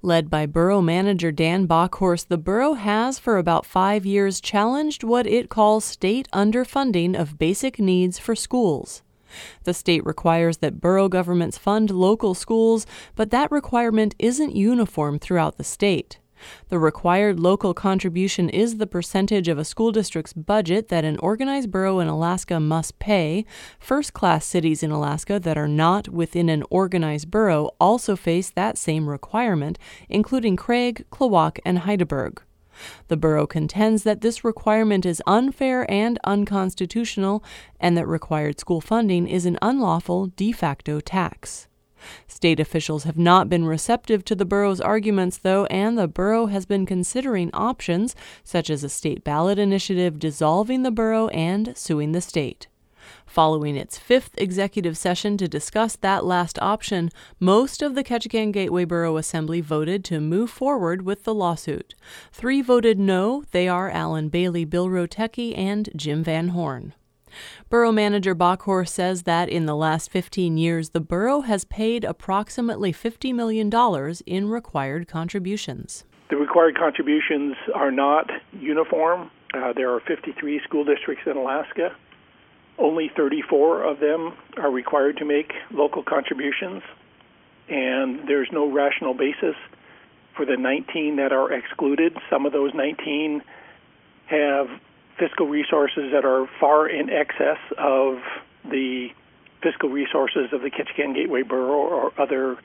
Led by borough manager Dan Bockhorst, the borough has for about 5 years challenged what it calls state underfunding of basic needs for schools. The state requires that borough governments fund local schools, but that requirement isn't uniform throughout the state. The required local contribution is the percentage of a school district's budget that an organized borough in Alaska must pay. First-class cities in Alaska that are not within an organized borough also face that same requirement, including Craig, Klawock, and Heidelberg. The borough contends that this requirement is unfair and unconstitutional, and that required school funding is an unlawful de facto tax. State officials have not been receptive to the borough's arguments, though, and the borough has been considering options such as a state ballot initiative dissolving the borough and suing the state. Following its 5th executive session to discuss that last option, most of the Ketchikan Gateway Borough Assembly voted to move forward with the lawsuit. 3 voted no. They are Alan Bailey, Bill Rotecki, and Jim Van Horn. Borough manager Bockhorst says that in the last 15 years, the borough has paid approximately $50 million in required contributions. The required contributions are not uniform. There are 53 school districts in Alaska. Only 34 of them are required to make local contributions, and there's no rational basis for the 19 that are excluded. Some of those 19 have fiscal resources that are far in excess of the fiscal resources of the Ketchikan Gateway Borough or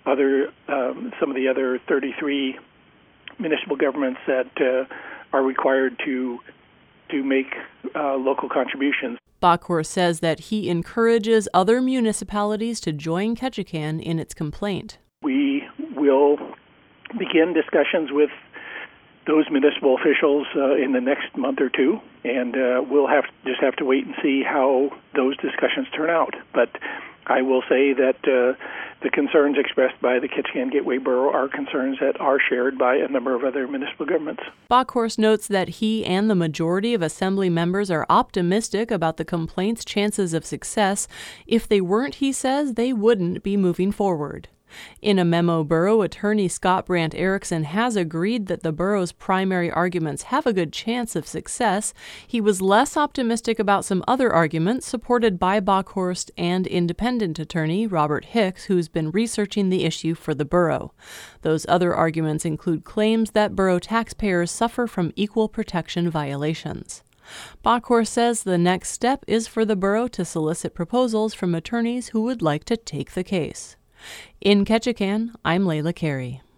some of the other 33 municipal governments that are required to make local contributions. Bockhorst says that he encourages other municipalities to join Ketchikan in its complaint. We will begin discussions with those municipal officials in the next month or two, and we'll just have to wait and see how those discussions turn out. But I will say that the concerns expressed by the Ketchikan Gateway Borough are concerns that are shared by a number of other municipal governments. Bockhorst notes that he and the majority of assembly members are optimistic about the complaint's chances of success. If they weren't, he says, they wouldn't be moving forward. In a memo, borough attorney Scott Brandt Erickson has agreed that the borough's primary arguments have a good chance of success. He was less optimistic about some other arguments supported by Bockhorst and independent attorney Robert Hicks, who's been researching the issue for the borough. Those other arguments include claims that borough taxpayers suffer from equal protection violations. Bockhorst says the next step is for the borough to solicit proposals from attorneys who would like to take the case. In Ketchikan, I'm Layla Carey.